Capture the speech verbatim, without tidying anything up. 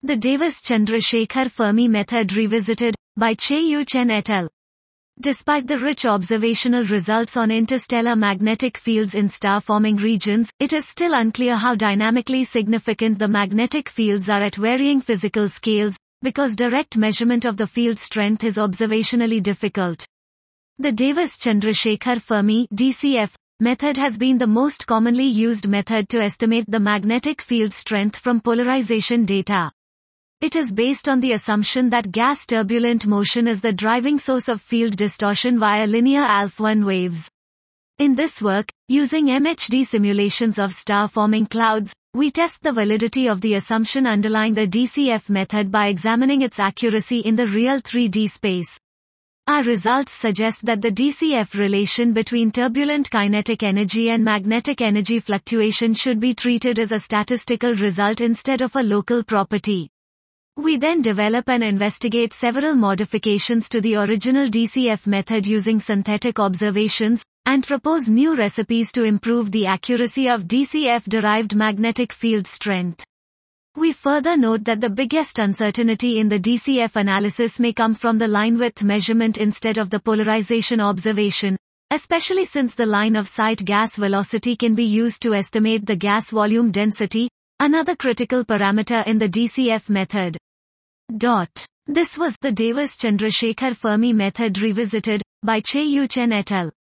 The Davis-Chandrasekhar Fermi Method Revisited, by Che-Yu Chen et al. Despite the rich observational results on interstellar magnetic fields in star-forming regions, it is still unclear how dynamically significant the magnetic fields are at varying physical scales, because direct measurement of the field strength is observationally difficult. The Davis-Chandrasekhar Fermi (D C F) method has been the most commonly used method to estimate the magnetic field strength from polarization data. It is based on the assumption that gas turbulent motion is the driving source of field distortion via linear alpha one waves. In this work, using M H D simulations of star-forming clouds, we test the validity of the assumption underlying the D C F method by examining its accuracy in the real three D space. Our results suggest that the D C F relation between turbulent kinetic energy and magnetic energy fluctuation should be treated as a statistical result instead of a local property. We then develop and investigate several modifications to the original D C F method using synthetic observations, and propose new recipes to improve the accuracy of D C F-derived magnetic field strength. We further note that the biggest uncertainty in the D C F analysis may come from the line width measurement instead of the polarization observation, especially since the line of sight gas velocity can be used to estimate the gas volume density, another critical parameter in the D C F method. Dot. This was the Davis-Chandrasekhar Fermi Method Revisited, by Che-Yu Chen et al.